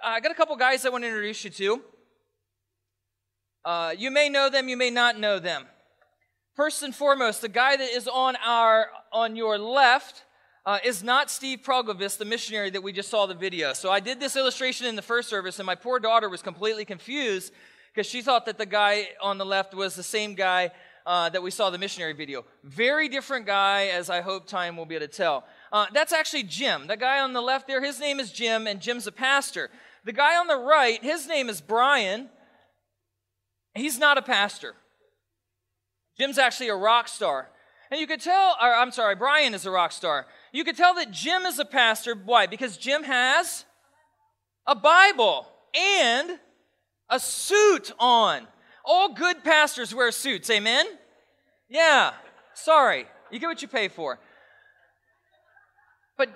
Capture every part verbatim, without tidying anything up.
I got a couple guys I want to introduce you to. Uh, you may know them, you may not know them. First and foremost, the guy that is on our on your left uh, is not Steve Proglovis, the missionary that we just saw the video. So I did this illustration in the first service, and my poor daughter was completely confused because she thought that the guy on the left was the same guy uh, that we saw the missionary video. Very different guy, as I hope time will be able to tell. Uh, that's actually Jim. The guy on the left there, his name is Jim, and Jim's a pastor. The guy on the right, his name is Brian. He's not a pastor. Jim's actually a rock star. And you could tell, or I'm sorry, Brian is a rock star. You could tell that Jim is a pastor. Why? Because Jim has a Bible and a suit on. All good pastors wear suits, amen? Yeah, sorry. You get what you pay for. But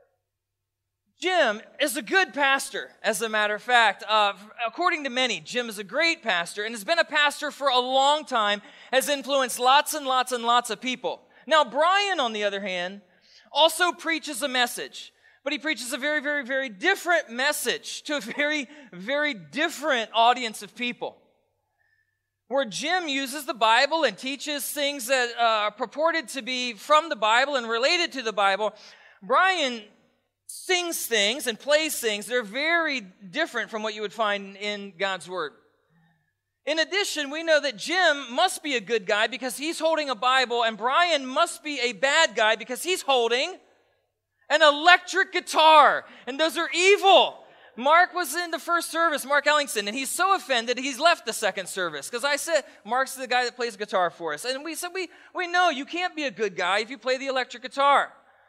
Jim is a good pastor, as a matter of fact. Uh, according to many, Jim is a great pastor and has been a pastor for a long time, has influenced lots and lots and lots of people. Now, Brian, on the other hand, also preaches a message, but he preaches a very, very, very different message to a very, very different audience of people. Where Jim uses the Bible and teaches things that uh, are purported to be from the Bible and related to the Bible, Brian sings things and plays things that are very different from what you would find in God's Word. In addition, we know that Jim must be a good guy because he's holding a Bible, and Brian must be a bad guy because he's holding an electric guitar, and those are evil. Mark was in the first service, Mark Ellingson, and he's so offended he's left the second service because I said, Mark's the guy that plays guitar for us. And we said, we, we know you can't be a good guy if you play the electric guitar.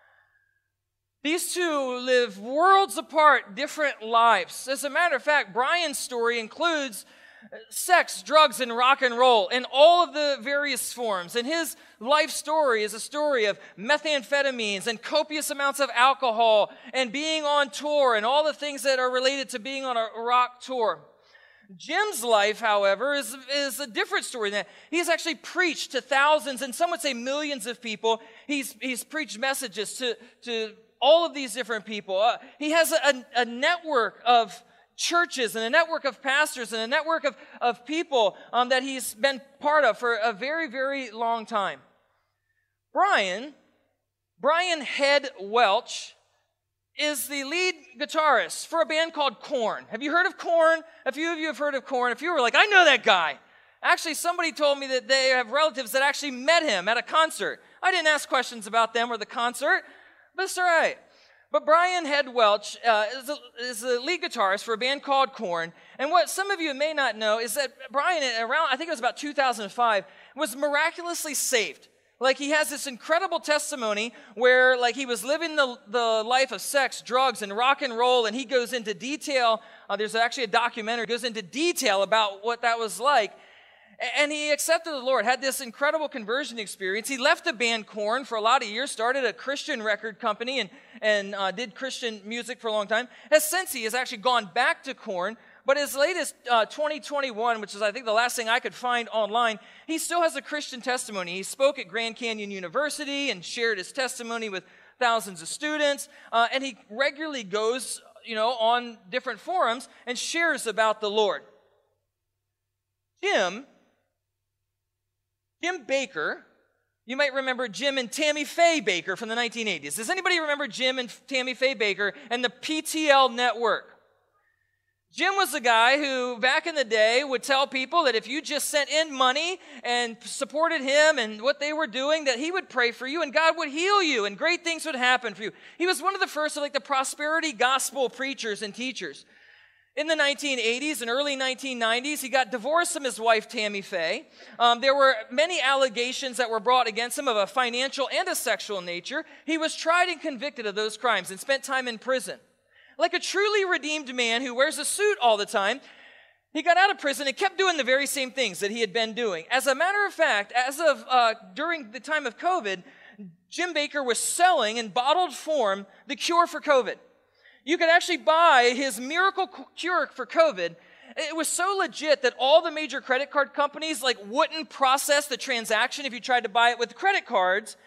These two live worlds apart, different lives. As a matter of fact, Brian's story includes sex, drugs, and rock and roll in all of the various forms. And his life story is a story of methamphetamines and copious amounts of alcohol and being on tour and all the things that are related to being on a rock tour. Jim's life, however, is, is a different story than that. He's actually preached to thousands, and some would say millions of people. He's, he's preached messages to, to all of these different people. Uh, he has a, a network of churches and a network of pastors and a network of, of people um, that he's been part of for a very, very long time. Brian, Brian Head Welch is the lead guitarist for a band called Korn. Have you heard of Korn? A few of you have heard of Korn. If you were like, I know that guy. Actually, somebody told me that they have relatives that actually met him at a concert. I didn't ask questions about them or the concert, but it's all right. But Brian Head Welch uh, is, a, is the lead guitarist for a band called Korn. And what some of you may not know is that Brian, around, I think it was about two thousand five, was miraculously saved. Like, he has this incredible testimony where, like, he was living the, the life of sex, drugs, and rock and roll, and he goes into detail. Uh, there's actually a documentary that goes into detail about what that was like. And he accepted the Lord, had this incredible conversion experience. He left the band Korn for a lot of years, started a Christian record company, and, and uh, did Christian music for a long time. As since he has actually gone back to Korn, but as late as uh, twenty twenty-one, which is I think the last thing I could find online, he still has a Christian testimony. He spoke at Grand Canyon University and shared his testimony with thousands of students, uh, and he regularly goes, you know, on different forums and shares about the Lord. Jim Jim Bakker, you might remember Jim and Tammy Faye Bakker from the nineteen eighties. Does anybody remember Jim and Tammy Faye Bakker and the P T L network? Jim was the guy who, back in the day, would tell people that if you just sent in money and supported him and what they were doing, that he would pray for you and God would heal you and great things would happen for you. He was one of the first of like the prosperity gospel preachers and teachers. In the nineteen eighties and early nineteen nineties, he got divorced from his wife, Tammy Faye. Um, there were many allegations that were brought against him of a financial and a sexual nature. He was tried and convicted of those crimes and spent time in prison. Like a truly redeemed man who wears a suit all the time, he got out of prison and kept doing the very same things that he had been doing. As a matter of fact, as of uh, during the time of COVID, Jim Bakker was selling in bottled form the cure for COVID. You could actually buy his miracle cure for COVID. It was so legit that all the major credit card companies like wouldn't process the transaction if you tried to buy it with credit cards.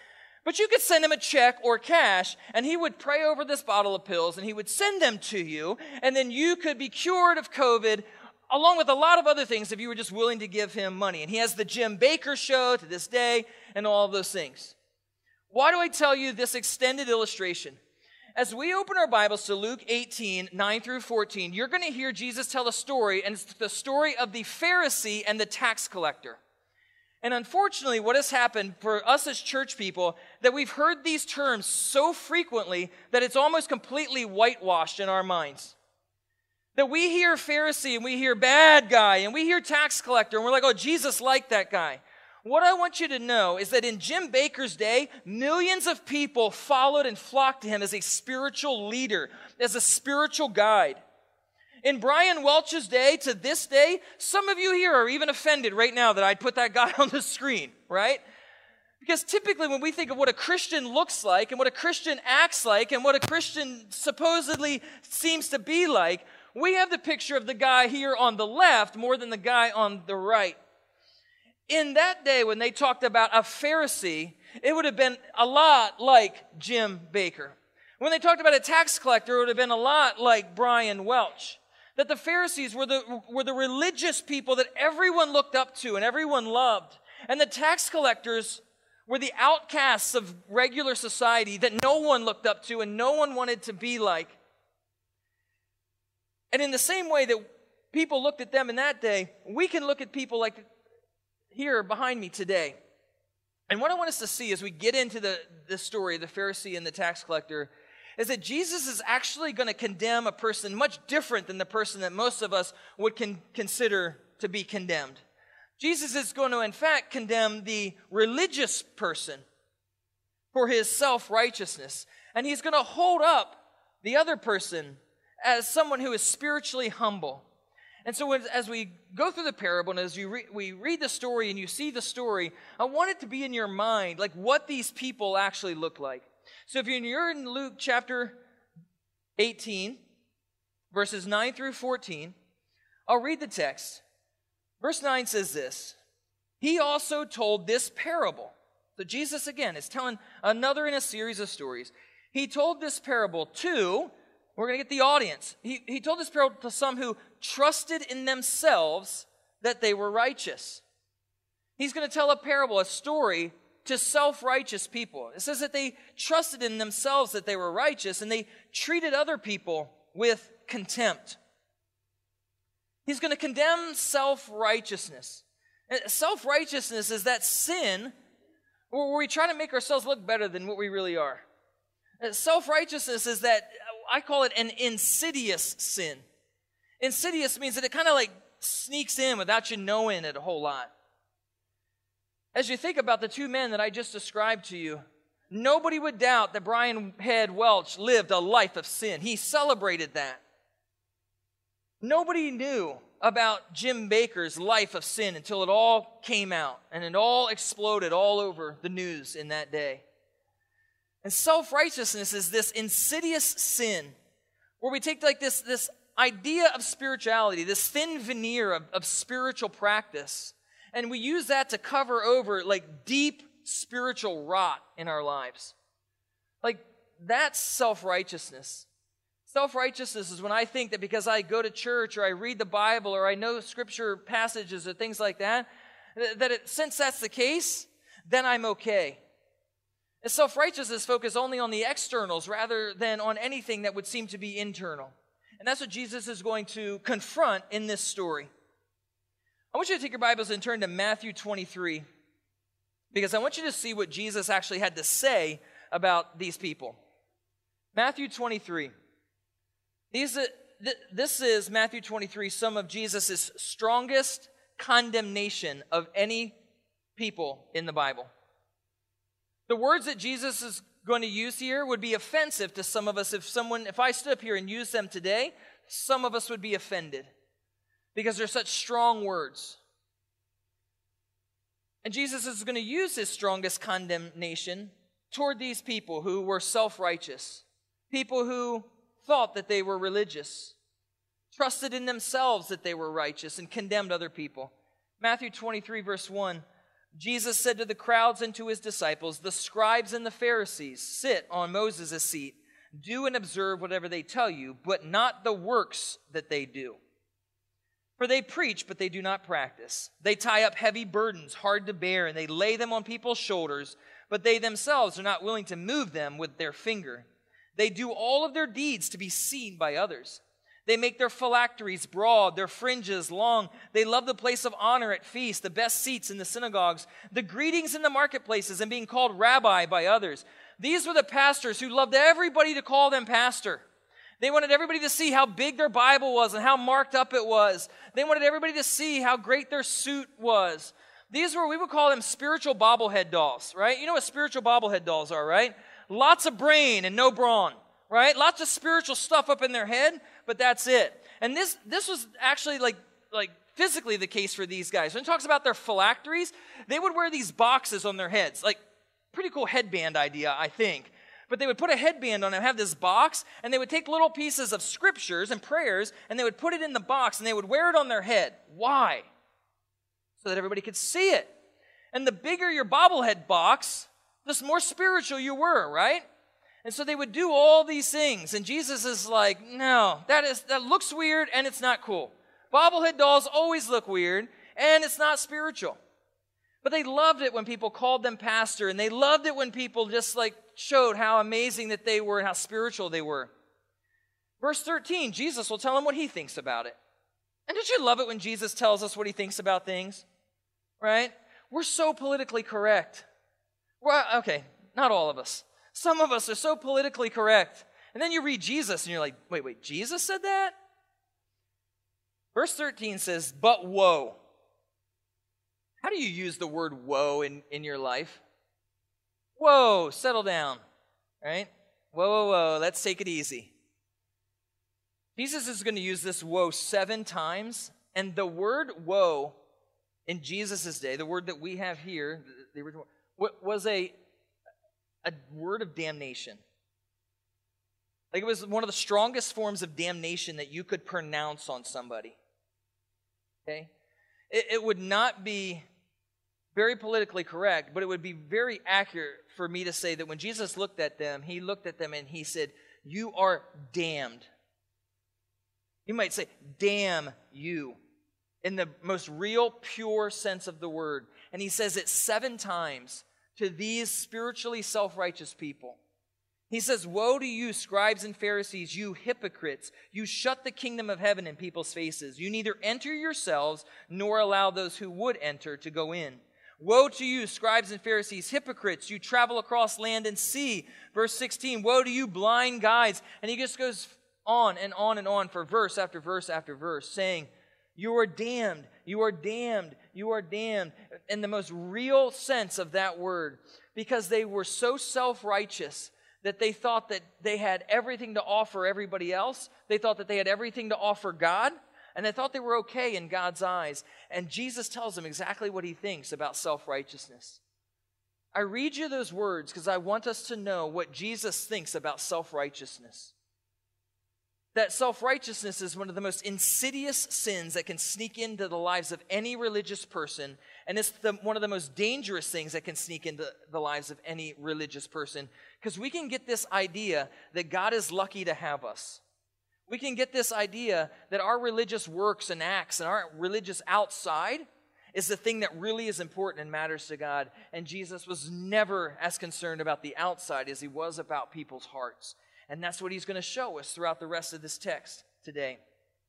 But you could send him a check or cash, and he would pray over this bottle of pills, and he would send them to you, and then you could be cured of COVID, along with a lot of other things if you were just willing to give him money. And he has the Jim Bakker Show to this day, and all of those things. Why do I tell you this extended illustration? As we open our Bibles to Luke eighteen, nine through fourteen, you're going to hear Jesus tell a story, and it's the story of the Pharisee and the tax collector. And unfortunately, what has happened for us as church people, that we've heard these terms so frequently that it's almost completely whitewashed in our minds. That we hear Pharisee and we hear bad guy and we hear tax collector and we're like, oh, Jesus liked that guy. What I want you to know is that in Jim Bakker's day, millions of people followed and flocked to him as a spiritual leader, as a spiritual guide. In Brian Welch's day, to this day, some of you here are even offended right now that I'd put that guy on the screen, right? Because typically when we think of what a Christian looks like and what a Christian acts like and what a Christian supposedly seems to be like, we have the picture of the guy here on the left more than the guy on the right. In that day, when they talked about a Pharisee, it would have been a lot like Jim Bakker. When they talked about a tax collector, it would have been a lot like Brian Welch. That the Pharisees were the, were the religious people that everyone looked up to and everyone loved. And the tax collectors were the outcasts of regular society that no one looked up to and no one wanted to be like. And in the same way that people looked at them in that day, we can look at people like here behind me today. And what I want us to see as we get into the this story of the Pharisee and the tax collector is that Jesus is actually going to condemn a person much different than the person that most of us would con- consider to be condemned. Jesus is going to, in fact, condemn the religious person for his self-righteousness. And he's going to hold up the other person as someone who is spiritually humble. And so as we go through the parable and as you re- we read the story and you see the story, I want it to be in your mind, like what these people actually look like. So if you're in Luke chapter eighteen, verses nine through fourteen, I'll read the text. Verse nine says this, he also told this parable. So Jesus, again, is telling another in a series of stories. He told this parable to... We're going to get the audience. He, he told this parable to some who trusted in themselves that they were righteous. He's going to tell a parable, a story, to self-righteous people. It says that they trusted in themselves that they were righteous, and they treated other people with contempt. He's going to condemn self-righteousness. Self-righteousness is that sin where we try to make ourselves look better than what we really are. Self-righteousness is that, I call it an insidious sin. Insidious means that it kind of like sneaks in without you knowing it a whole lot. As you think about the two men that I just described to you, nobody would doubt that Brian Head Welch lived a life of sin. He celebrated that. Nobody knew about Jim Bakker's life of sin until it all came out and it all exploded all over the news in that day. And self-righteousness is this insidious sin where we take like this, this idea of spirituality, this thin veneer of, of spiritual practice, and we use that to cover over like deep spiritual rot in our lives. Like that's self-righteousness. Self-righteousness is when I think that because I go to church or I read the Bible or I know scripture passages or things like that, that it, since that's the case, then I'm okay. And self-righteousness focuses only on the externals rather than on anything that would seem to be internal. And that's what Jesus is going to confront in this story. I want you to take your Bibles and turn to Matthew twenty-three, because I want you to see what Jesus actually had to say about these people. Matthew twenty-three. These, this is, Matthew twenty-three, some of Jesus' strongest condemnation of any people in the Bible. The words that Jesus is going to use here would be offensive to some of us. If someone, if I stood up here and used them today, some of us would be offended because they're such strong words. And Jesus is going to use his strongest condemnation toward these people who were self-righteous, people who thought that they were religious, trusted in themselves that they were righteous, and condemned other people. Matthew twenty-three, verse one, Jesus said to the crowds and to his disciples, "The scribes and the Pharisees sit on Moses' seat. Do and observe whatever they tell you, but not the works that they do. For they preach, but they do not practice. They tie up heavy burdens, hard to bear, and they lay them on people's shoulders, but they themselves are not willing to move them with their finger. They do all of their deeds to be seen by others. They make their phylacteries broad, their fringes long. They love the place of honor at feasts, the best seats in the synagogues, the greetings in the marketplaces, and being called rabbi by others." These were the pastors who loved everybody to call them pastor. They wanted everybody to see how big their Bible was and how marked up it was. They wanted everybody to see how great their suit was. These were, we would call them spiritual bobblehead dolls, right? You know what spiritual bobblehead dolls are, right? Lots of brain and no brawn, right? Lots of spiritual stuff up in their head, but that's it. And this this was actually like, like physically the case for these guys. When it talks about their phylacteries, they would wear these boxes on their heads, like pretty cool headband idea, I think. But they would put a headband on and have this box, and they would take little pieces of scriptures and prayers, and they would put it in the box, and they would wear it on their head. Why? So that everybody could see it. And the bigger your bobblehead box, the more spiritual you were, right? And so they would do all these things, and Jesus is like, no, that is that looks weird, and it's not cool. Bobblehead dolls always look weird, and it's not spiritual. But they loved it when people called them pastor, and they loved it when people just like showed how amazing that they were and how spiritual they were. Verse thirteen, Jesus will tell them what he thinks about it. And don't you love it when Jesus tells us what he thinks about things? Right? We're so politically correct. Well, okay, not all of us. Some of us are so politically correct. And then you read Jesus and you're like, wait, wait, Jesus said that? Verse thirteen says, "But woe." How do you use the word woe in, in your life? Whoa, settle down, right? Whoa, whoa, whoa, let's take it easy. Jesus is going to use this woe seven times, and the word woe in Jesus' day, the word that we have here, the, the original, was a, a word of damnation. Like it was one of the strongest forms of damnation that you could pronounce on somebody. Okay? It, it would not be very politically correct, but it would be very accurate for me to say that when Jesus looked at them, he looked at them and he said, "You are damned." You might say, "Damn you," in the most real, pure sense of the word. And he says it seven times to these spiritually self-righteous people. He says, "Woe to you, scribes and Pharisees, you hypocrites! You shut the kingdom of heaven in people's faces. You neither enter yourselves nor allow those who would enter to go in. Woe to you, scribes and Pharisees, hypocrites! You travel across land and sea." Verse sixteen, "Woe to you, blind guides!" And he just goes on and on and on for verse after verse after verse, saying, "You are damned, you are damned, you are damned," in the most real sense of that word, because they were so self-righteous that they thought that they had everything to offer everybody else. They thought that they had everything to offer God, and they thought they were okay in God's eyes. And Jesus tells them exactly what he thinks about self-righteousness. I read you those words because I want us to know what Jesus thinks about self-righteousness. That self-righteousness is one of the most insidious sins that can sneak into the lives of any religious person, and it's the, one of the most dangerous things that can sneak into the lives of any religious person, because we can get this idea that God is lucky to have us. We can get this idea that our religious works and acts and our religious outside is the thing that really is important and matters to God, and Jesus was never as concerned about the outside as he was about people's hearts. And that's what he's going to show us throughout the rest of this text today.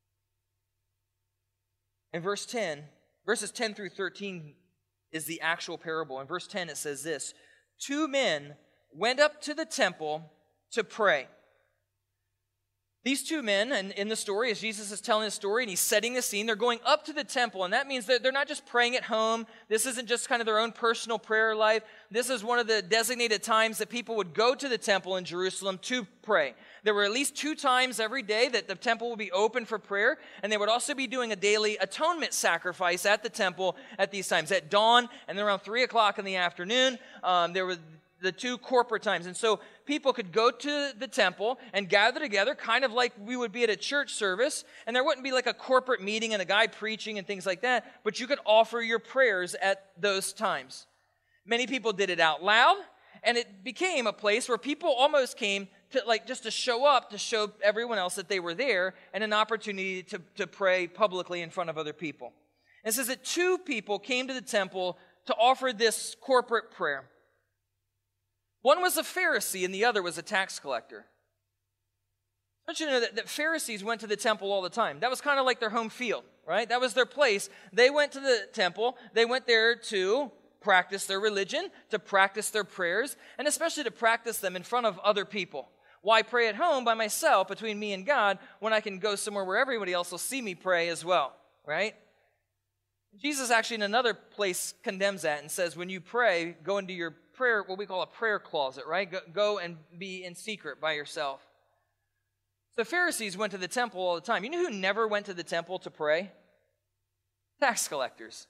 In verse ten, verses ten through thirteen is the actual parable. In verse ten it says this: "Two men went up to the temple to pray." These two men, and in the story, as Jesus is telling the story and he's setting the scene, they're going up to the temple, and that means that they're not just praying at home. This isn't just kind of their own personal prayer life. This is one of the designated times that people would go to the temple in Jerusalem to pray. There were at least two times every day that the temple would be open for prayer, and they would also be doing a daily atonement sacrifice at the temple at these times. At dawn and then around three o'clock in the afternoon, um, there would the two corporate times. And so people could go to the temple and gather together, kind of like we would be at a church service, and there wouldn't be like a corporate meeting and a guy preaching and things like that, but you could offer your prayers at those times. Many people did it out loud, and it became a place where people almost came to like just to show up, to show everyone else that they were there, and an opportunity to, to pray publicly in front of other people. And it says that two people came to the temple to offer this corporate prayer. One was a Pharisee and the other was a tax collector. I want you to know that, that Pharisees went to the temple all the time. That was kind of like their home field, right? That was their place. They went to the temple. They went there to practice their religion, to practice their prayers, and especially to practice them in front of other people. Why pray at home by myself between me and God when I can go somewhere where everybody else will see me pray as well, right? Jesus actually in another place condemns that and says when you pray, go into your prayer, what we call a prayer closet, right? Go, go and be in secret by yourself. So Pharisees went to the temple all the time. You know who never went to the temple to pray? Tax collectors.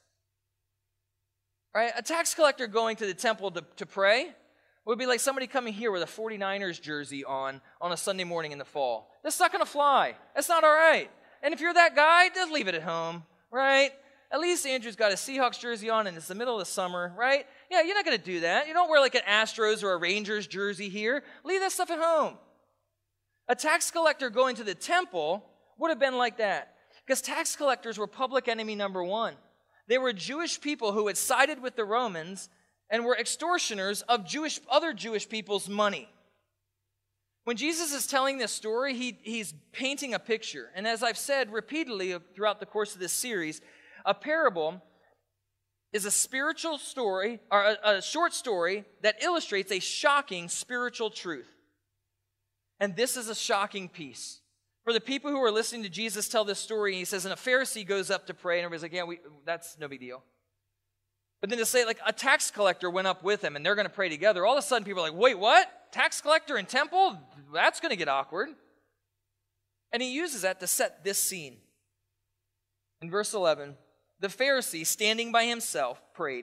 Right? A tax collector going to the temple to, to pray would be like somebody coming here with a forty-niners jersey on on a Sunday morning in the fall. That's not going to fly. That's not all right. And if you're that guy, just leave it at home, right? At least Andrew's got a Seahawks jersey on and it's the middle of the summer, right? Yeah, you're not going to do that. You don't wear like an Astros or a Rangers jersey here. Leave that stuff at home. A tax collector going to the temple would have been like that because tax collectors were public enemy number one. They were Jewish people who had sided with the Romans and were extortioners of Jewish, other Jewish people's money. When Jesus is telling this story, he, he's painting a picture. And as I've said repeatedly throughout the course of this series, a parable is a spiritual story, or a, a short story that illustrates a shocking spiritual truth. And this is a shocking piece. For the people who are listening to Jesus tell this story, he says, and a Pharisee goes up to pray, and everybody's like, yeah, we, that's no big deal. But then to say, like, a tax collector went up with him, and they're going to pray together, all of a sudden people are like, wait, what? Tax collector and temple? That's going to get awkward. And he uses that to set this scene. In verse eleven, the Pharisee, standing by himself, prayed.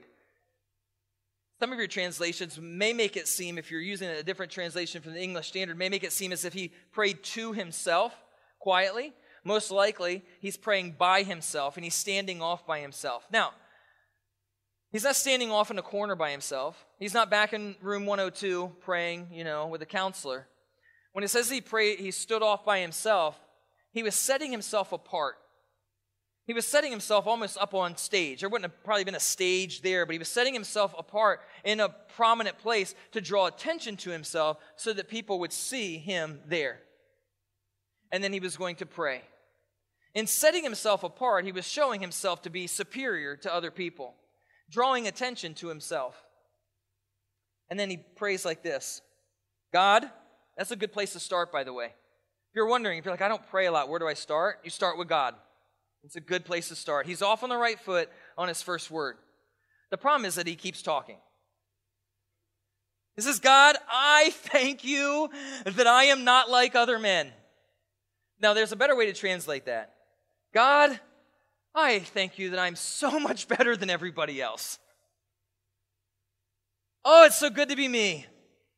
Some of your translations may make it seem, if you're using a different translation from the English Standard, may make it seem as if he prayed to himself quietly. Most likely, he's praying by himself, and he's standing off by himself. Now, he's not standing off in a corner by himself. He's not back in room one oh two praying, you know, with a counselor. When it says he prayed, he stood off by himself, he was setting himself apart. He was setting himself almost up on stage. There wouldn't have probably been a stage there, but he was setting himself apart in a prominent place to draw attention to himself so that people would see him there. And then he was going to pray. In setting himself apart, he was showing himself to be superior to other people, drawing attention to himself. And then he prays like this. God, that's a good place to start, by the way. If you're wondering, if you're like, I don't pray a lot, where do I start? You start with God. It's a good place to start. He's off on the right foot on his first word. The problem is that he keeps talking. He says, God, I thank you that I am not like other men. Now, there's a better way to translate that. God, I thank you that I'm so much better than everybody else. Oh, it's so good to be me.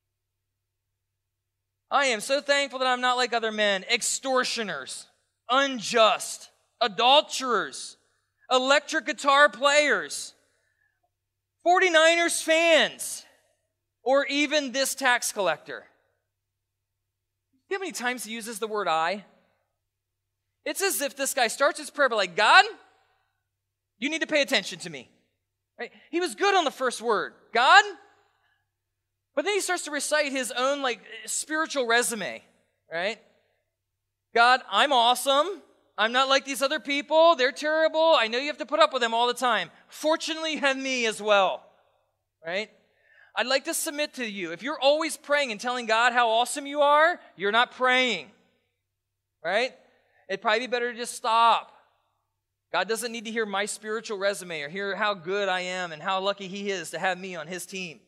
I am so thankful that I'm not like other men, extortioners, unjust, adulterers, electric guitar players, forty-niners fans, or even this tax collector. See how many times he uses the word I? It's as if this guy starts his prayer by like, God, you need to pay attention to me. Right? He was good on the first word, God, but then he starts to recite his own like spiritual resume, right? God, I'm awesome. I'm not like these other people. They're terrible. I know you have to put up with them all the time. Fortunately, you have me as well, right? I'd like to submit to you. If you're always praying and telling God how awesome you are, you're not praying, right? It'd probably be better to just stop. God doesn't need to hear my spiritual resume or hear how good I am and how lucky he is to have me on his team.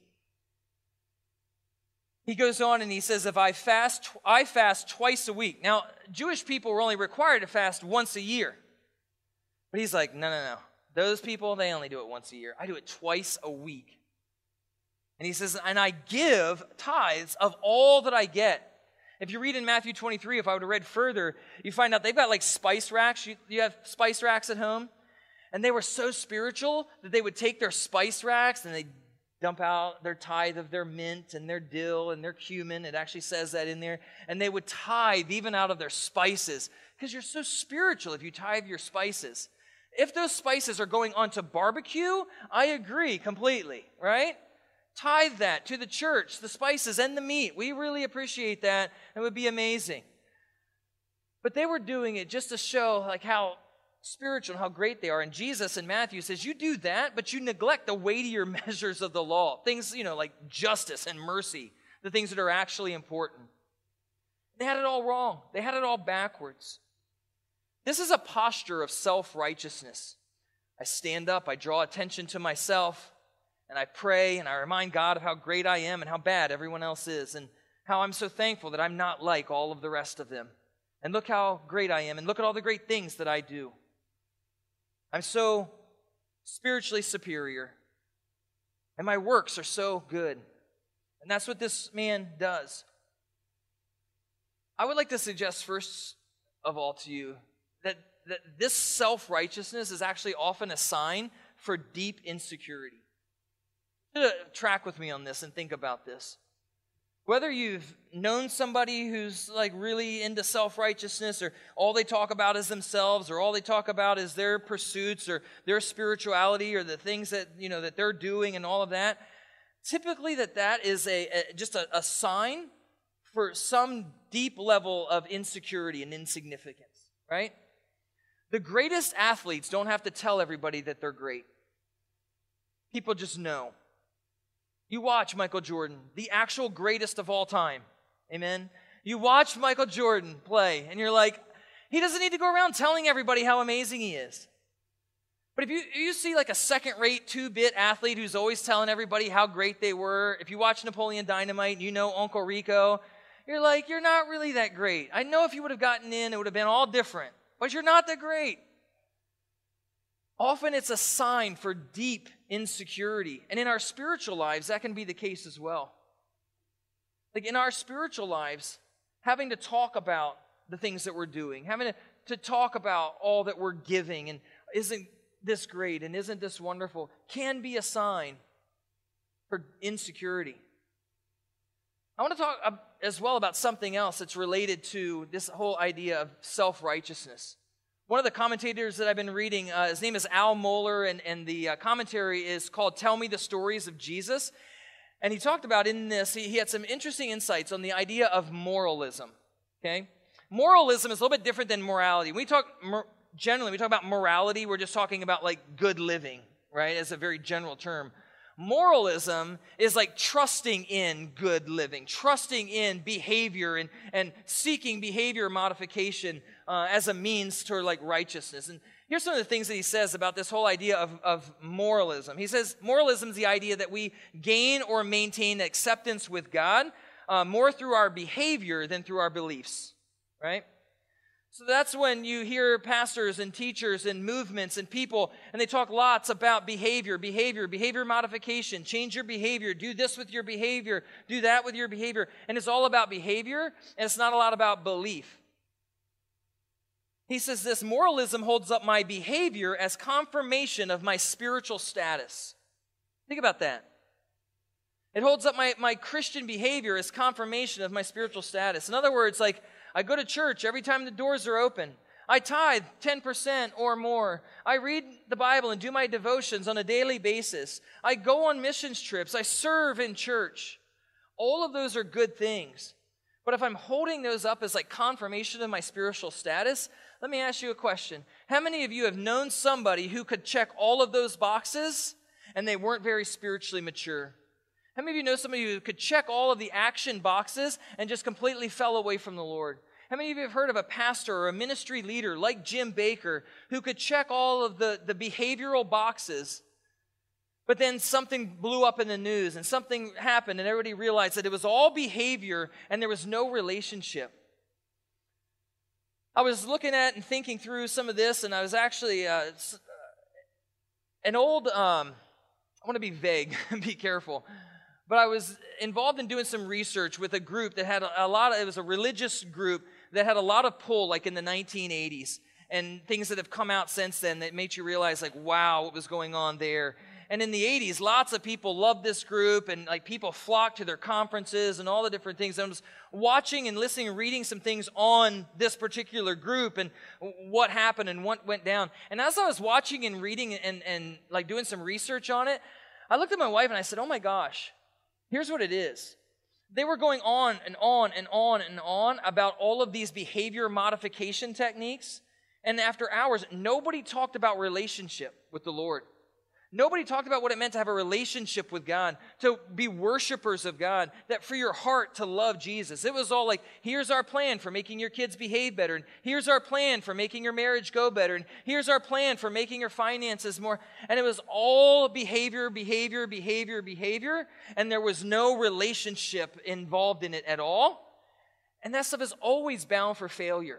He goes on and he says, if I fast, I fast twice a week. Now, Jewish people were only required to fast once a year. But he's like, no, no, no. Those people, they only do it once a year. I do it twice a week. And he says, and I give tithes of all that I get. If you read in Matthew twenty-three, if I would have read further, you find out they've got like spice racks. You, you have spice racks at home? And they were so spiritual that they would take their spice racks and they'd dump out their tithe of their mint and their dill and their cumin. It actually says that in there. And they would tithe even out of their spices, because you're so spiritual if you tithe your spices. If those spices are going onto barbecue, I agree completely, right? Tithe that to the church, the spices and the meat. We really appreciate that. It would be amazing. But they were doing it just to show like how spiritual and how great they are. And Jesus in Matthew says, you do that, but you neglect the weightier measures of the law. Things, you know, like justice and mercy, the things that are actually important. They had it all wrong. They had it all backwards. This is a posture of self-righteousness. I stand up, I draw attention to myself, and I pray, and I remind God of how great I am and how bad everyone else is, and how I'm so thankful that I'm not like all of the rest of them. And look how great I am, and look at all the great things that I do. I'm so spiritually superior, and my works are so good. And that's what this man does. I would like to suggest first of all to you that, that this self-righteousness is actually often a sign for deep insecurity. Track with me on this and think about this. Whether you've known somebody who's like really into self-righteousness, or all they talk about is themselves, or all they talk about is their pursuits or their spirituality or the things that, you know, that they're doing and all of that, typically that that is a, a just a, a sign for some deep level of insecurity and insignificance, right? The greatest athletes don't have to tell everybody that they're great. People just know. You watch Michael Jordan, the actual greatest of all time. Amen? You watch Michael Jordan play, and you're like, he doesn't need to go around telling everybody how amazing he is. But if you, you see like a second-rate, two-bit athlete who's always telling everybody how great they were, if you watch Napoleon Dynamite and you know Uncle Rico, you're like, you're not really that great. I know if you would have gotten in, it would have been all different, but you're not that great. Often it's a sign for deep insecurity. And in our spiritual lives, that can be the case as well. Like in our spiritual lives, having to talk about the things that we're doing, having to, to talk about all that we're giving, and isn't this great and isn't this wonderful, can be a sign for insecurity. I want to talk as well about something else that's related to this whole idea of self-righteousness. One of the commentators that I've been reading, uh, his name is Al Mohler, and, and the uh, commentary is called Tell Me the Stories of Jesus. And he talked about in this, he, he had some interesting insights on the idea of moralism, okay? Moralism is a little bit different than morality. When we talk, mor- generally, we talk about morality, we're just talking about like good living, right, as a very general term. Moralism is like trusting in good living, trusting in behavior and, and seeking behavior modification uh, as a means toward like righteousness. And here's some of the things that he says about this whole idea of, of moralism. He says moralism is the idea that we gain or maintain acceptance with God uh, more through our behavior than through our beliefs, right? So that's when you hear pastors and teachers and movements and people, and they talk lots about behavior, behavior, behavior modification, change your behavior, do this with your behavior, do that with your behavior. And it's all about behavior, and it's not a lot about belief. He says this, moralism holds up my behavior as confirmation of my spiritual status. Think about that. It holds up my, my Christian behavior as confirmation of my spiritual status. In other words, like, I go to church every time the doors are open. I tithe ten percent or more. I read the Bible and do my devotions on a daily basis. I go on missions trips. I serve in church. All of those are good things. But if I'm holding those up as like confirmation of my spiritual status, let me ask you a question. How many of you have known somebody who could check all of those boxes and they weren't very spiritually mature? How many of you know somebody who could check all of the action boxes and just completely fell away from the Lord? How many of you have heard of a pastor or a ministry leader like Jim Baker who could check all of the, the behavioral boxes, but then something blew up in the news and something happened and everybody realized that it was all behavior and there was no relationship? I was looking at and thinking through some of this, and I was actually uh, an old, um, I want to be vague, be careful. but I was involved in doing some research with a group that had a, a lot of, it was a religious group that had a lot of pull, like in the nineteen eighties, and things that have come out since then that made you realize, like, wow, what was going on there. And in the eighties, lots of people loved this group, and like people flocked to their conferences and all the different things. I was watching and listening and reading some things on this particular group and what happened and what went down. And as I was watching and reading and, and like doing some research on it, I looked at my wife and I said, oh my gosh, here's what it is. They were going on and on and on and on about all of these behavior modification techniques. And after hours, nobody talked about relationship with the Lord. Nobody talked about what it meant to have a relationship with God, to be worshipers of God, that for your heart to love Jesus. It was all like, here's our plan for making your kids behave better, and here's our plan for making your marriage go better, and here's our plan for making your finances more. And it was all behavior, behavior, behavior, behavior, and there was no relationship involved in it at all. And that stuff is always bound for failure.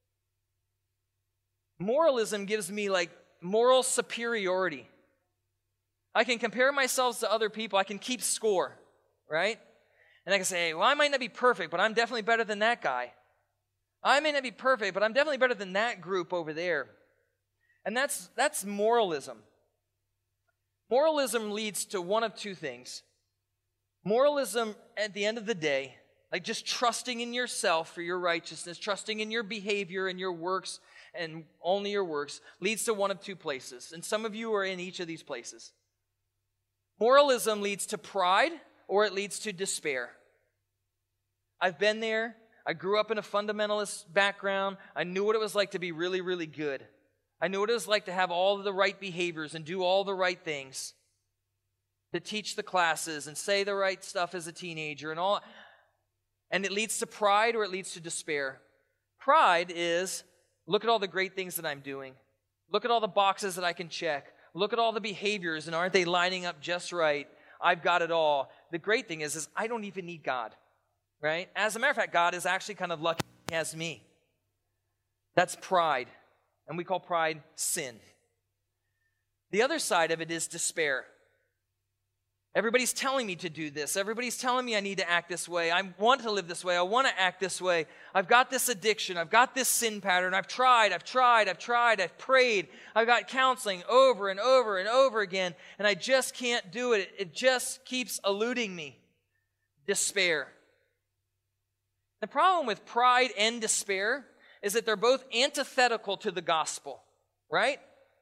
Moralism gives me like moral superiority. I can compare myself to other people. I can keep score, right? And I can say, hey, well, I might not be perfect, but I'm definitely better than that guy. I may not be perfect, but I'm definitely better than that group over there. And that's that's moralism. Moralism leads to one of two things. Moralism, at the end of the day, like just trusting in yourself for your righteousness, trusting in your behavior and your works, and only your works, leads to one of two places. And some of you are in each of these places. Moralism leads to pride, or it leads to despair. I've been there. I grew up in a fundamentalist background. I knew what it was like to be really, really good. I knew what it was like to have all of the right behaviors and do all the right things, to teach the classes and say the right stuff as a teenager and all. And it leads to pride, or it leads to despair. Pride is, look at all the great things that I'm doing. Look at all the boxes that I can check. Look at all the behaviors, and aren't they lining up just right? I've got it all. The great thing is, is I don't even need God, right? As a matter of fact, God is actually kind of lucky he has me. That's pride, and we call pride sin. The other side of it is despair. Everybody's telling me to do this. Everybody's telling me I need to act this way. I want to live this way. I want to act this way. I've got this addiction. I've got this sin pattern. I've tried, I've tried, I've tried, I've prayed. I've got counseling over and over and over again, and I just can't do it. It just keeps eluding me. Despair. The problem with pride and despair is that they're both antithetical to the gospel, right?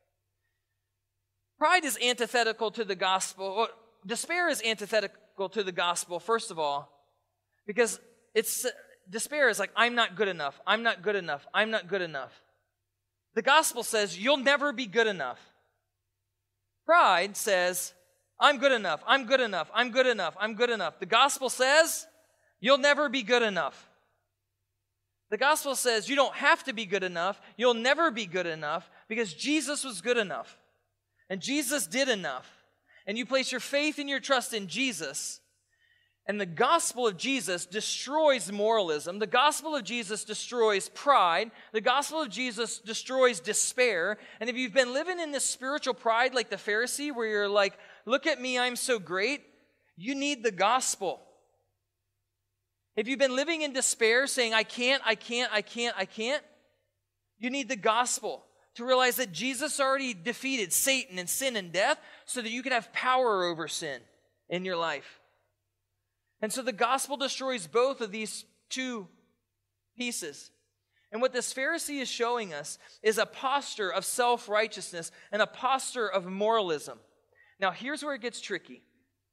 Pride is antithetical to the gospel. Despair is antithetical to the gospel, first of all, because it's despair is like, I'm not good enough, I'm not good enough, I'm not good enough. The gospel says, you'll never be good enough. Pride says, I'm good enough, I'm good enough, I'm good enough, I'm good enough. The gospel says, you'll never be good enough. The gospel says, you don't have to be good enough, you'll never be good enough, because Jesus was good enough, and Jesus did enough. And you place your faith and your trust in Jesus, and the gospel of Jesus destroys moralism. The gospel of Jesus destroys pride. The gospel of Jesus destroys despair. And if you've been living in this spiritual pride like the Pharisee, where you're like, look at me, I'm so great, you need the gospel. If you've been living in despair, saying, I can't, I can't, I can't, I can't, you need the gospel. To realize that Jesus already defeated Satan and sin and death so that you can have power over sin in your life. And so the gospel destroys both of these two pieces. And what this Pharisee is showing us is a posture of self-righteousness and a posture of moralism. Now, here's where it gets tricky.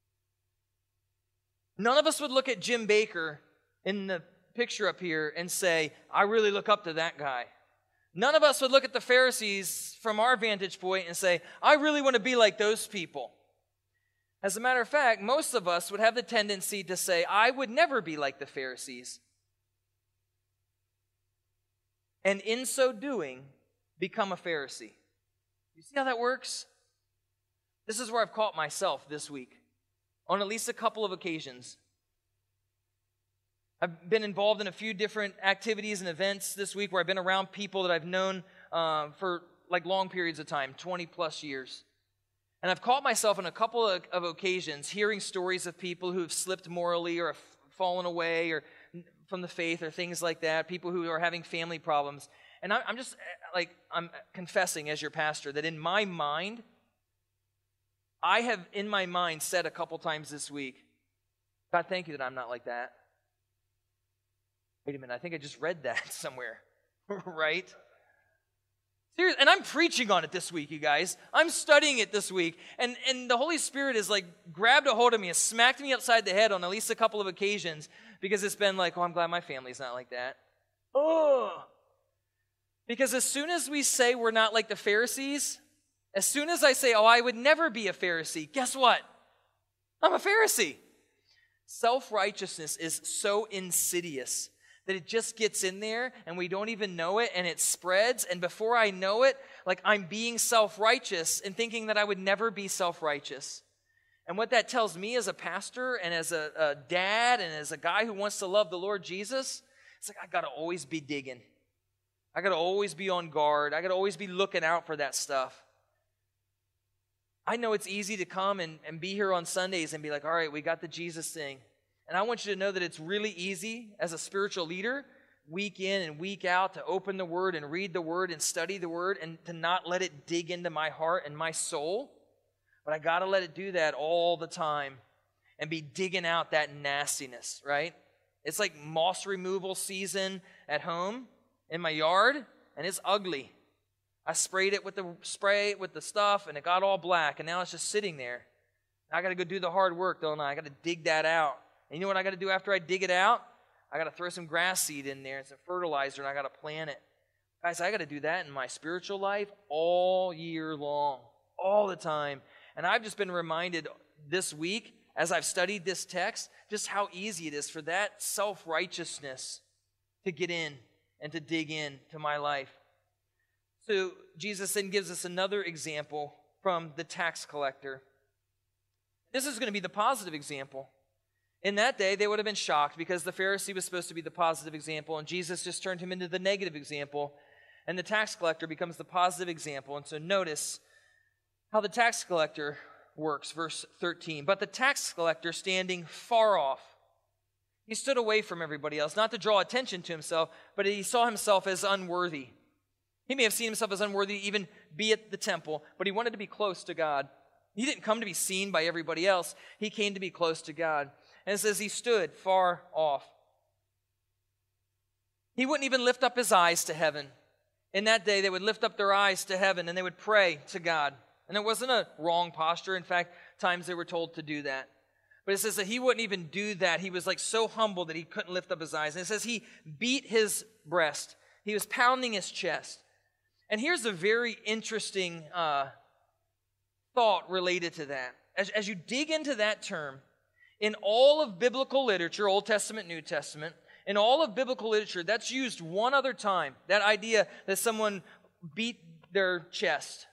None of us would look at Jim Bakker in the picture up here and say, I really look up to that guy. None of us would look at the Pharisees from our vantage point and say, I really want to be like those people. As a matter of fact, most of us would have the tendency to say, I would never be like the Pharisees. And in so doing, become a Pharisee. You see how that works? This is where I've caught myself this week, on at least a couple of occasions. I've been involved in a few different activities and events this week where I've been around people that I've known uh, for like long periods of time, twenty plus years. And I've caught myself on a couple of, of occasions hearing stories of people who have slipped morally or have fallen away or from the faith or things like that, people who are having family problems. And I'm, I'm just like, I'm confessing as your pastor that in my mind, I have in my mind said a couple times this week, God, thank you that I'm not like that. Wait a minute, I think I just read that somewhere, right? Seriously, and I'm preaching on it this week, you guys. I'm studying it this week. And, and the Holy Spirit has like grabbed a hold of me and smacked me upside the head on at least a couple of occasions because it's been like, oh, I'm glad my family's not like that. Oh. Because as soon as we say we're not like the Pharisees, as soon as I say, oh, I would never be a Pharisee, guess what? I'm a Pharisee. Self-righteousness is so insidious that it just gets in there and we don't even know it and it spreads. And before I know it, like I'm being self-righteous and thinking that I would never be self-righteous. And what that tells me as a pastor and as a, a dad and as a guy who wants to love the Lord Jesus, it's like I got to always be digging. I got to always be on guard. I got to always be looking out for that stuff. I know it's easy to come and, and be here on Sundays and be like, all right, we got the Jesus thing. And I want you to know that it's really easy as a spiritual leader, week in and week out, to open the Word and read the Word and study the Word and to not let it dig into my heart and my soul. But I got to let it do that all the time and be digging out that nastiness, right? It's like moss removal season at home in my yard, and it's ugly. I sprayed it with the spray with the stuff, and it got all black, and now it's just sitting there. I got to go do the hard work, don't I? I got to dig that out. And you know what I got to do after I dig it out? I got to throw some grass seed in there and some fertilizer, and I got to plant it. Guys, I got to do that in my spiritual life all year long, all the time. And I've just been reminded this week, as I've studied this text, just how easy it is for that self-righteousness to get in and to dig in to my life. So Jesus then gives us another example from the tax collector. This is going to be the positive example. In that day, they would have been shocked because the Pharisee was supposed to be the positive example, and Jesus just turned him into the negative example, and the tax collector becomes the positive example. And so notice how the tax collector works, verse thirteen. But the tax collector, standing far off, he stood away from everybody else, not to draw attention to himself, but he saw himself as unworthy. He may have seen himself as unworthy to even be at the temple, but he wanted to be close to God. He didn't come to be seen by everybody else. He came to be close to God. And it says he stood far off. He wouldn't even lift up his eyes to heaven. In that day, they would lift up their eyes to heaven and they would pray to God. And it wasn't a wrong posture. In fact, times they were told to do that. But it says that he wouldn't even do that. He was like so humble that he couldn't lift up his eyes. And it says he beat his breast. He was pounding his chest. And here's a very interesting uh, thought related to that. As, as you dig into that term, in all of biblical literature, Old Testament, New Testament, in all of biblical literature, that's used one other time. That idea that someone beat their chest.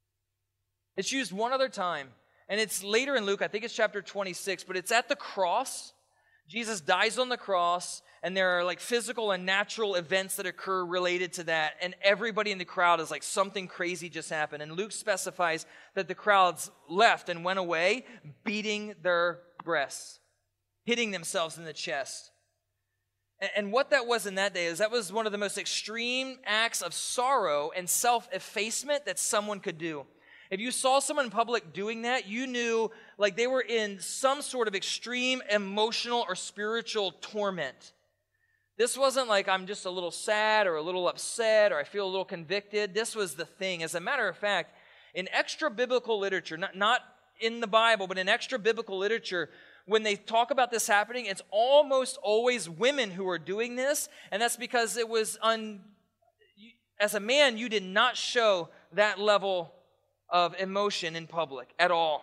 It's used one other time. And it's later in Luke, I think it's chapter twenty-six, but it's at the cross. Jesus dies on the cross, and there are like physical and natural events that occur related to that. And everybody in the crowd is like, something crazy just happened. And Luke specifies that the crowds left and went away, beating their breasts, hitting themselves in the chest. And what that was in that day is that was one of the most extreme acts of sorrow and self-effacement that someone could do. If you saw someone in public doing that, you knew like they were in some sort of extreme emotional or spiritual torment. This wasn't like I'm just a little sad or a little upset or I feel a little convicted. This was the thing. As a matter of fact, in extra biblical literature, not, not in the Bible, but in extra biblical literature, when they talk about this happening, it's almost always women who are doing this, and that's because it was, un, as a man, you did not show that level of emotion in public at all.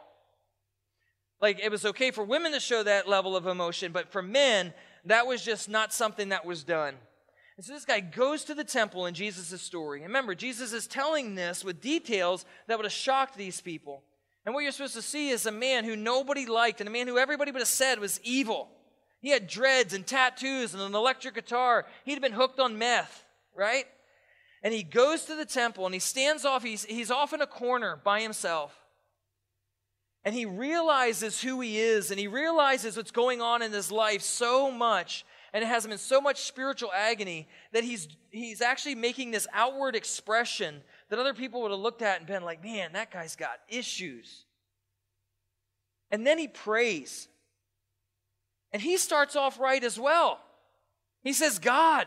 Like, it was okay for women to show that level of emotion, but for men, that was just not something that was done. And so this guy goes to the temple in Jesus' story. And remember, Jesus is telling this with details that would have shocked these people. And what you're supposed to see is a man who nobody liked and a man who everybody would have said was evil. He had dreads and tattoos and an electric guitar. He'd been hooked on meth, right? And he goes to the temple and he stands off. He's, he's off in a corner by himself. And he realizes who he is, and he realizes what's going on in his life so much, and it has him in so much spiritual agony that he's he's actually making this outward expression that other people would have looked at and been like, man, that guy's got issues. And then he prays. And he starts off right as well. He says, God.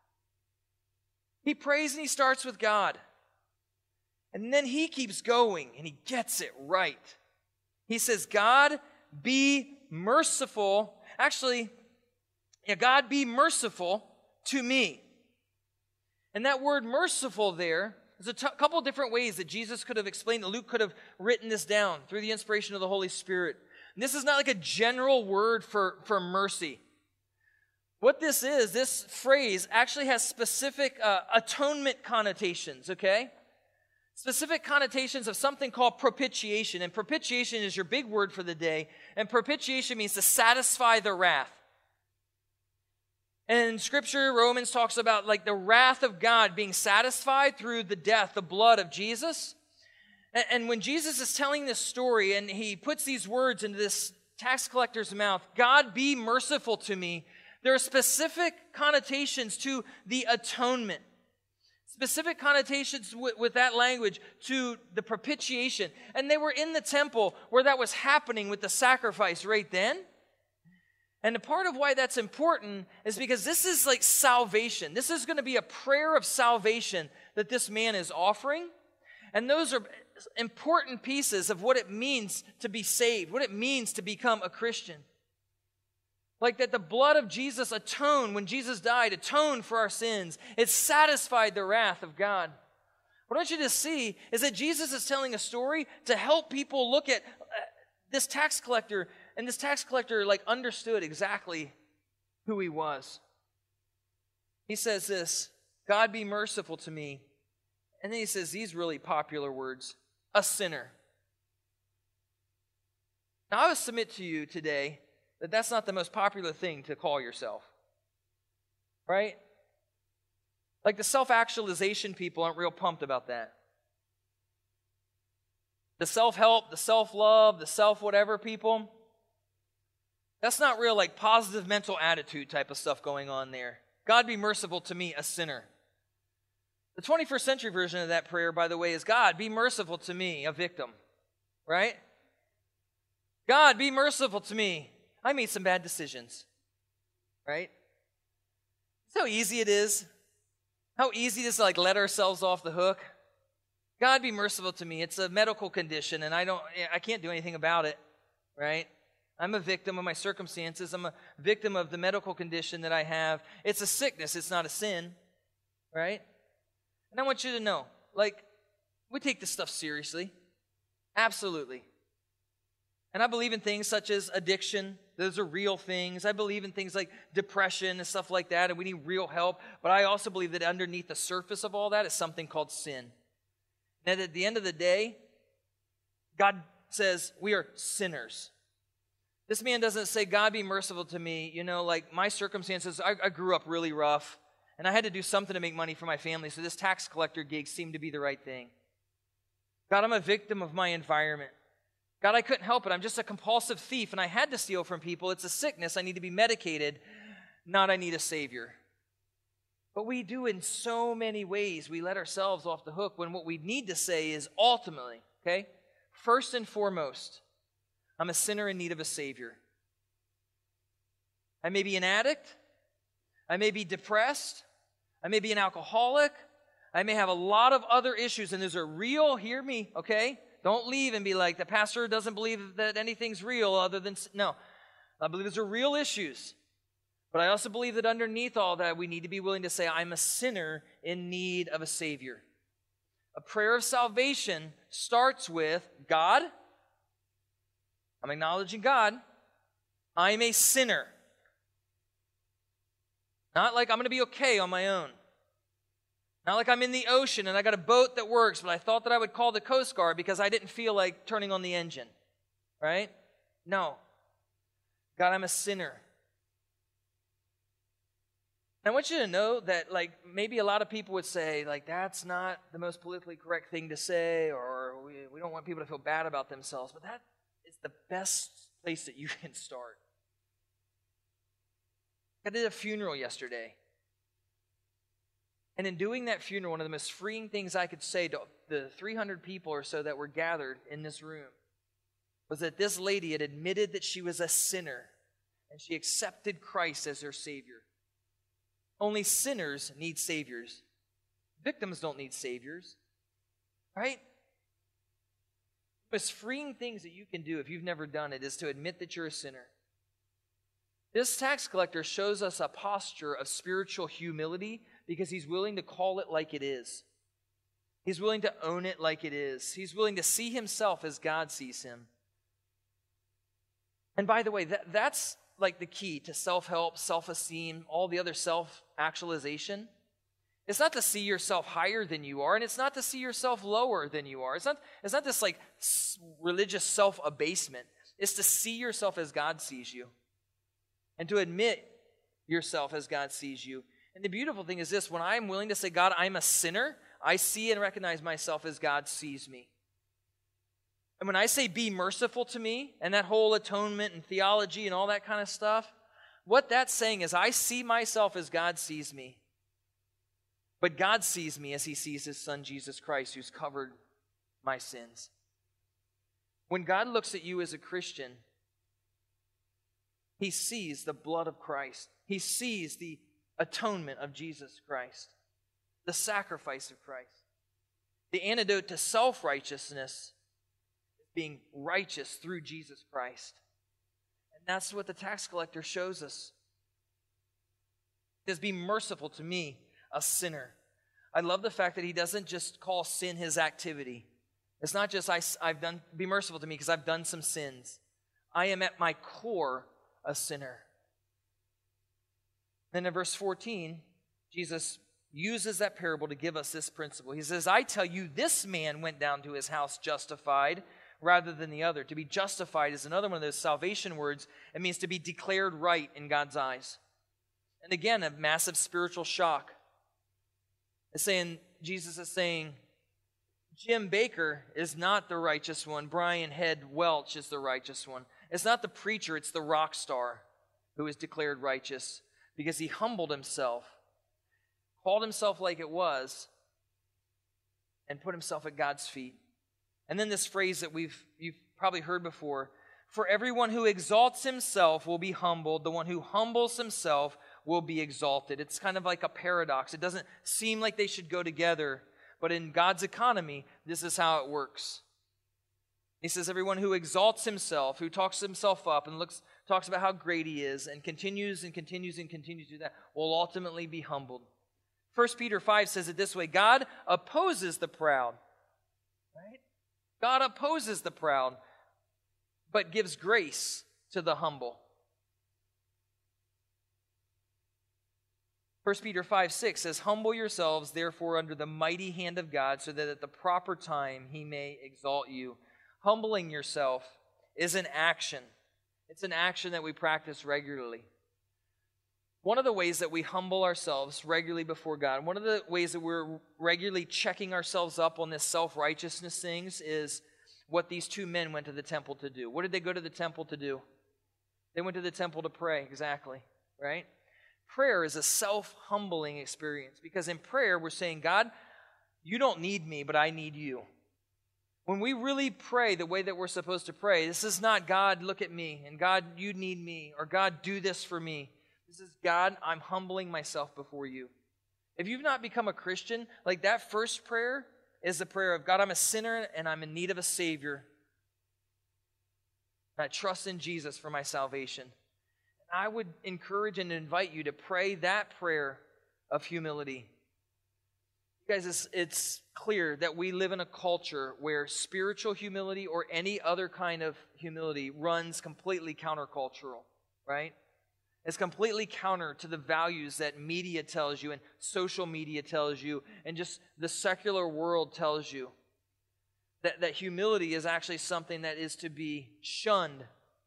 He prays and he starts with God. And then he keeps going and he gets it right. He says, God, be merciful. Actually, yeah, God, be merciful to me. And that word merciful there, there's a t- couple different ways that Jesus could have explained, that Luke could have written this down through the inspiration of the Holy Spirit. And this is not like a general word for, for mercy. What this is, this phrase actually has specific uh, atonement connotations, okay? Specific connotations of something called propitiation. And propitiation is your big word for the day. And propitiation means to satisfy the wrath. And in Scripture, Romans talks about like the wrath of God being satisfied through the death, the blood of Jesus. And, and when Jesus is telling this story and he puts these words into this tax collector's mouth, God, be merciful to me, there are specific connotations to the atonement. Specific connotations with, with that language to the propitiation. And they were in the temple where that was happening with the sacrifice right then. And a part of why that's important is because this is like salvation. This is going to be a prayer of salvation that this man is offering. And those are important pieces of what it means to be saved, what it means to become a Christian. Like that the blood of Jesus atoned, when Jesus died, atoned for our sins. It satisfied the wrath of God. What I want you to see is that Jesus is telling a story to help people look at uh, this tax collector, and this tax collector like understood exactly who he was. He says this, God be merciful to me. And then he says these really popular words, a sinner. Now I would submit to you today that that's not the most popular thing to call yourself, right? Like the self-actualization people aren't real pumped about that. The self-help, the self-love, the self-whatever people, that's not real like positive mental attitude type of stuff going on there. God be merciful to me, a sinner. The twenty-first century version of that prayer, by the way, is God be merciful to me, a victim, right? God be merciful to me. I made some bad decisions, right? See how easy it is? How easy it is to like let ourselves off the hook? God be merciful to me. It's a medical condition and I don't, I can't do anything about it, right? I'm a victim of my circumstances. I'm a victim of the medical condition that I have. It's a sickness. It's not a sin, right? And I want you to know, like, we take this stuff seriously. Absolutely. And I believe in things such as addiction. Those are real things. I believe in things like depression and stuff like that, and we need real help. But I also believe that underneath the surface of all that is something called sin. And at the end of the day, God says we are sinners. This man doesn't say, God be merciful to me. You know, like my circumstances, I, I grew up really rough, and I had to do something to make money for my family, so this tax collector gig seemed to be the right thing. God, I'm a victim of my environment. God, I couldn't help it. I'm just a compulsive thief, and I had to steal from people. It's a sickness. I need to be medicated, not I need a savior. But we do in so many ways. We let ourselves off the hook when what we need to say is ultimately, okay, first and foremost, I'm a sinner in need of a savior. I may be an addict. I may be depressed. I may be an alcoholic. I may have a lot of other issues, and those are real. Hear me, okay? Don't leave and be like, the pastor doesn't believe that anything's real other than, no. I believe those are real issues. But I also believe that underneath all that, we need to be willing to say, I'm a sinner in need of a Savior. A prayer of salvation starts with, God, I'm acknowledging God, I'm a sinner. Not like I'm going to be okay on my own. Not like I'm in the ocean and I got a boat that works, but I thought that I would call the Coast Guard because I didn't feel like turning on the engine. Right? No. God, I'm a sinner. I want you to know that, like, maybe a lot of people would say, like, that's not the most politically correct thing to say, or we, we don't want people to feel bad about themselves, but that is the best place that you can start. I did a funeral yesterday. And in doing that funeral, one of the most freeing things I could say to the three hundred people or so that were gathered in this room was that this lady had admitted that she was a sinner and she accepted Christ as her Savior. Only sinners need saviors. Victims don't need saviors, right? The most freeing things that you can do if you've never done it is to admit that you're a sinner. This tax collector shows us a posture of spiritual humility because he's willing to call it like it is. He's willing to own it like it is. He's willing to see himself as God sees him. And by the way, that, that's like the key to self-help, self-esteem, all the other self-actualization. It's not to see yourself higher than you are, and it's not to see yourself lower than you are. It's not, it's not this like religious self-abasement. It's to see yourself as God sees you and to admit yourself as God sees you. And the beautiful thing is this: when I'm willing to say, God, I'm a sinner, I see and recognize myself as God sees me. And when I say be merciful to me, and that whole atonement and theology and all that kind of stuff, what that's saying is I see myself as God sees me. But God sees me as he sees his son, Jesus Christ, who's covered my sins. When God looks at you as a Christian, he sees the blood of Christ. He sees the atonement of Jesus Christ, the sacrifice of Christ. The antidote to self-righteousness is being righteous through Jesus Christ. And that's what the tax collector shows us. He says, be merciful to me, a sinner. I love the fact that he doesn't just call sin his activity. It's not just I, I've done, be merciful to me because I've done some sins. I am at my core a sinner. Then in verse fourteen, Jesus uses that parable to give us this principle. He says, I tell you, this man went down to his house justified rather than the other. To be justified is another one of those salvation words. It means to be declared right in God's eyes. And again, a massive spiritual shock. It's saying, Jesus is saying, Jim Baker is not the righteous one. Brian Head Welch is the righteous one. It's not the preacher, it's the rock star who is declared righteous because he humbled himself, called himself like it was, and put himself at God's feet. And then this phrase that we've you've probably heard before, for everyone who exalts himself will be humbled. The one who humbles himself will be exalted. It's kind of like a paradox. It doesn't seem like they should go together, but in God's economy, this is how it works. He says, everyone who exalts himself, who talks himself up and looks, talks about how great he is and continues and continues and continues to do that, will ultimately be humbled. First Peter five says it this way: God opposes the proud. Right? God opposes the proud, but gives grace to the humble. First Peter five six says, humble yourselves, therefore, under the mighty hand of God, so that at the proper time he may exalt you. Humbling yourself is an action. It's an action that we practice regularly. One of the ways that we humble ourselves regularly before God, one of the ways that we're regularly checking ourselves up on this self-righteousness things is what these two men went to the temple to do. What did they go to the temple to do? They went to the temple to pray, exactly, right? Prayer is a self-humbling experience because in prayer we're saying, God, you don't need me, but I need you. When we really pray the way that we're supposed to pray, this is not God, look at me, and God, you need me, or God, do this for me. This is God, I'm humbling myself before you. If you've not become a Christian, like that first prayer is the prayer of, God, I'm a sinner and I'm in need of a Savior. And I trust in Jesus for my salvation. I would encourage and invite you to pray that prayer of humility. You guys, it's, it's clear that we live in a culture where spiritual humility or any other kind of humility runs completely countercultural, right? It's completely counter to the values that media tells you and social media tells you and just the secular world tells you. That, that humility is actually something that is to be shunned.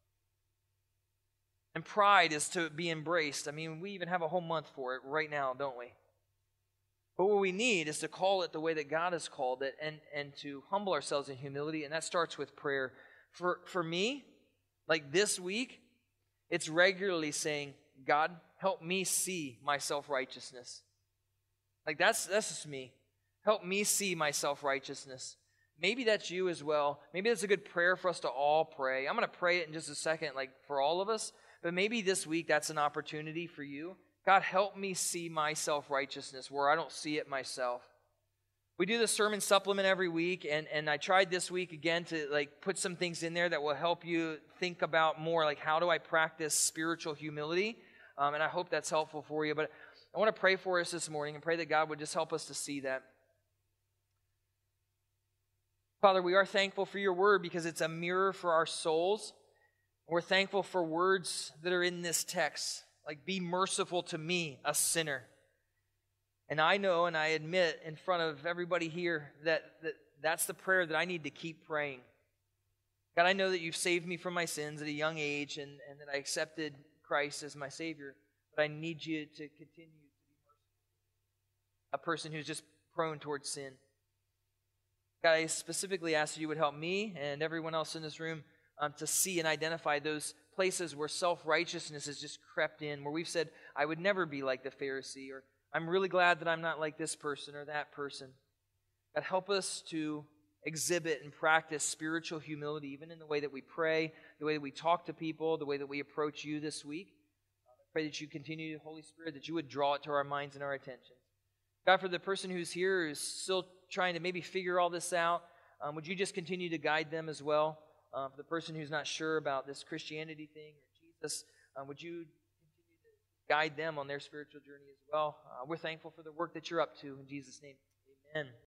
And pride is to be embraced. I mean, we even have a whole month for it right now, don't we? But what we need is to call it the way that God has called it and, and to humble ourselves in humility, and that starts with prayer. For, for me, like this week, it's regularly saying, God, help me see my self-righteousness. Like that's, that's just me. Help me see my self-righteousness. Maybe that's you as well. Maybe that's a good prayer for us to all pray. I'm going to pray it in just a second, like for all of us. But maybe this week that's an opportunity for you. God, help me see my self-righteousness where I don't see it myself. We do the sermon supplement every week, and, and I tried this week again to like put some things in there that will help you think about more, like how do I practice spiritual humility? Um, and I hope that's helpful for you. But I want to pray for us this morning and pray that God would just help us to see that. Father, we are thankful for your word because it's a mirror for our souls. We're thankful for words that are in this text, like be merciful to me, a sinner. And I know and I admit in front of everybody here that, that that's the prayer that I need to keep praying. God, I know that you've saved me from my sins at a young age and, and that I accepted Christ as my Savior, but I need you to continue to be merciful. A person who's just prone towards sin. God, I specifically ask that you would help me and everyone else in this room um, to see and identify those places where self-righteousness has just crept in, where we've said, I would never be like the Pharisee, or I'm really glad that I'm not like this person or that person. God, help us to exhibit and practice spiritual humility, even in the way that we pray, the way that we talk to people, the way that we approach you this week. I pray that you continue, Holy Spirit, that you would draw it to our minds and our attention. God, for the person who's here who's still trying to maybe figure all this out, um, would you just continue to guide them as well? Uh, for the person who's not sure about this Christianity thing or Jesus, um, would you continue to guide them on their spiritual journey as well? Uh, we're thankful for the work that you're up to. In Jesus' name, amen.